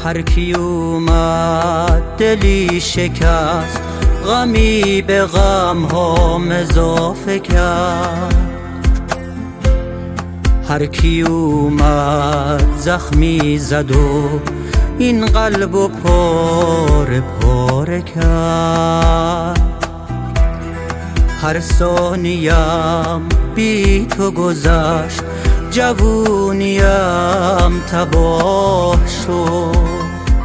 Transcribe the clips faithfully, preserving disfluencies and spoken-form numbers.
هر کی اومد دلی شکست، غمی به غم ها اضافه کرد. هر کی اومد زخمی زد و این قلب و پاره پاره کرد. هر ثانیم بی تو گذشت، جوونیم تباه شد.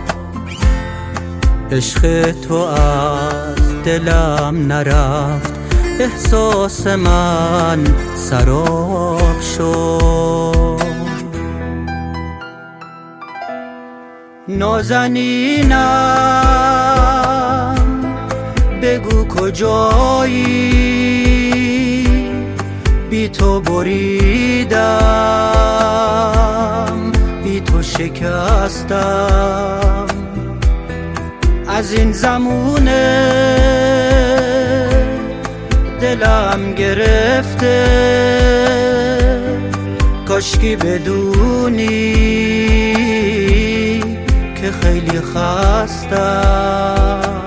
عشق تو از دلم نرفت، احساس من سراب شد. نازنینم بگو کجایی، بی تو بریدم، بی تو شکستم. از این زمونه دلم گرفته، کاشکی بدونی که خیلی خستم.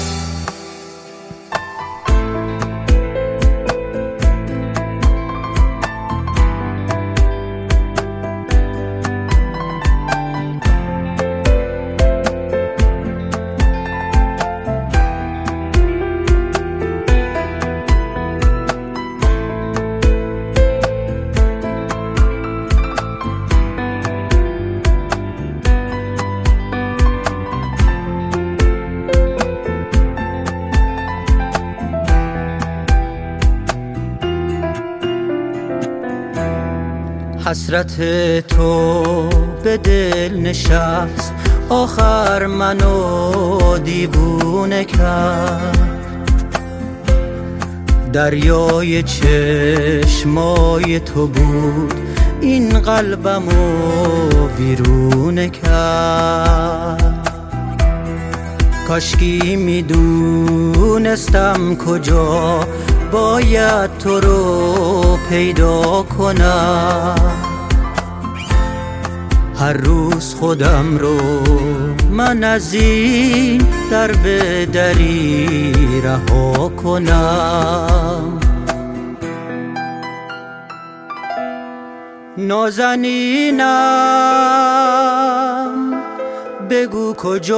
حسرت تو به دل نشست، آخر منو دیوونه کرد. دریای چشمای تو بود، این قلبمو ویرونه کرد. کاشکی میدونستم کجا باید تو رو پیدا کنم. هر روز خودم رو من از این در به دری رها کنم. نازنینم بگو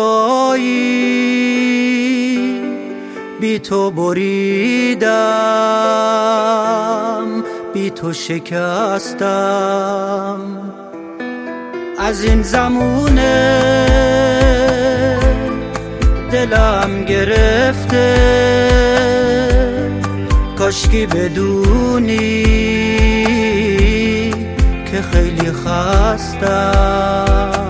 کجایی، بی تو بریدم، بی تو شکستم. از این زمونه دلم گرفته، کاشکی بدونی که خیلی خستم.